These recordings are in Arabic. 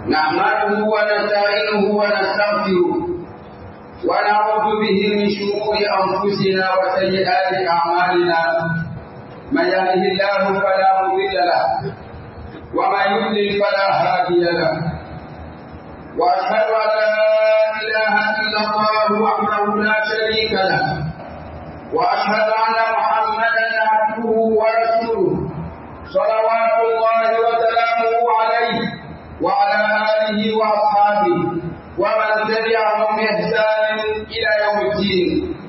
نحمده ونستعينه ونستغفره ونعوذ به من شرور أنفسنا وسيئات أعمالنا. من يهده الله فلا مضل له ومن يضلل فلا هادي له. وأشهد أن لا إله إلا الله وحده لا شريك له وأشهد أن محمدا عبده ورسوله صلوات الله وسلامه عليه وعلى آله وأصحابه ومن تبعهم بإحسان إلى يوم الدين.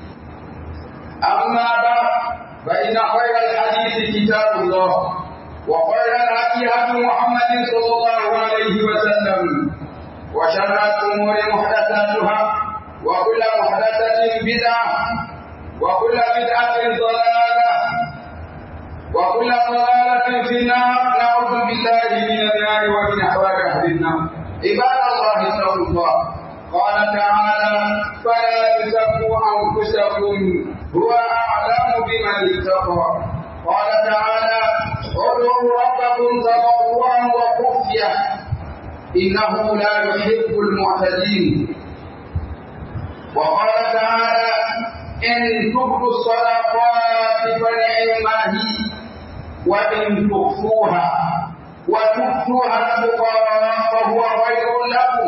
أما بعد، فإن خير الحديث كتاب الله وخير الهدي هدي محمد صلى الله عليه وسلم وشر الأمور محدثاتها وكل محدثة بدعة وكل بدعة ضلالة وكل ضلالة في النار. نعوذ بالله من النار ومن أحوال أهل النار. عباد الله اتقوا الله. قال تعالى: فلا تزكوا أنفسكم هو أعلم بمن اتقى. قال تعالى: ادعوا ربكم تضرعا وخفية إنه لا يحب المعتدين. وقال تعالى: إن تبدوا الصدقات فنعما هي وإن تخفوها وتؤتوها الفقراء فهو خير لكم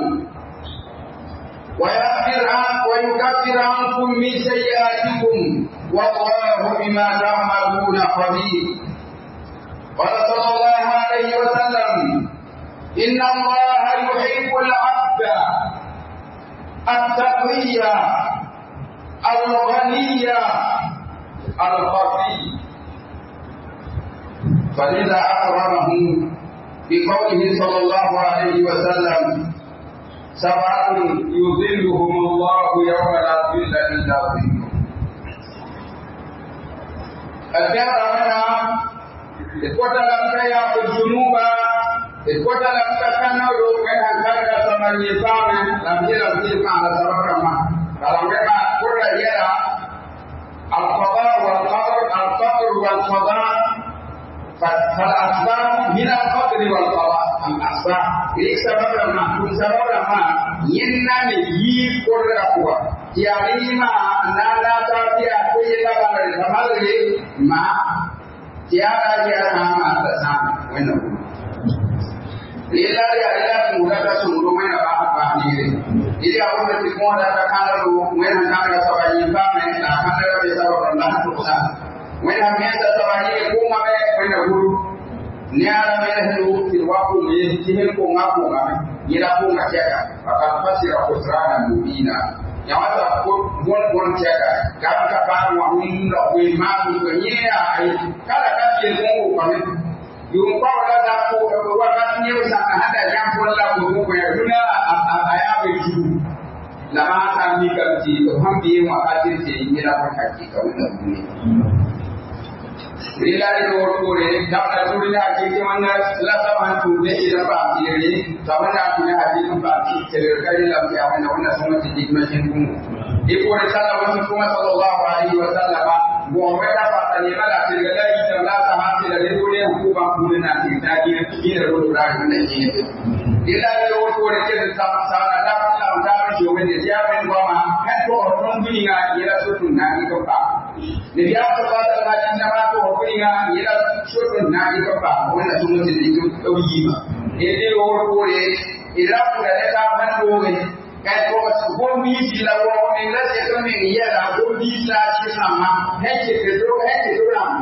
ويكفر عنكم من سيئاتكم والله بما تعملون خبير. قال صلى الله عليه وسلم: إن الله يحب العبد التقي الغني الخفي، فلذا أكرمه بقوله صلى الله عليه وسلم: سبعة يظلهم الله يوم لا ظل إلا ظله. الكلام هنا إخوة يا الجنوب إخوة لم تكنوا من أنكار ثمانية سنة لم يلم على سبعة فلما كل يرى القضاء القدر والقضاء فالأسباب من القدر والقضاء الأسباب ليس سبب ما كل سبب ما ينام يقول أقوى يعني ما نالا تابع كل كلام ما tiada dia sama sama weno ila dia ila muda sungguh mana apa ni ili awal semua data kalau wena kanga sabaji pame na kanga bisa beranda tuksa wena miasa sabaji kuma me wena guru niara melehu tiwaku ni tihen ko ngaku ngame ila ko ngacheka akafasira kusrana mubina nyawata ko bon cheka kama kapani wa hunda wema kunyea ai kala kati Mungu kwa mimi yumpa wala ko wakati ni sana hada jambo la Mungu ya dunia ayabe juu la hata mikati hambi wakati ila kwa hakika unamni ila ilo kore dapat dunia kiki mana la taman tu ila pati ni tamana kuna hadi pati serikali la mjana wana soma tikimation ipo risala wa Mtume sallallahu alaihi wasallam muomeka patani mala serikali itamlata hati la dunia hukuba kuna tikitaji kile rodo rani na nyingine ila ilo kore kile sana dapat ndani jomeni jamen kwa hapo ronginga ila sotu nani kwa ni hapo baada ya majina watu wakuinga ila sotu nani kwa wana sumuti ndio ujima ndio kore ila kuleta bandowe kai ko ko mi la ko ni la se ko ni ya la ko di la chi sama he ke do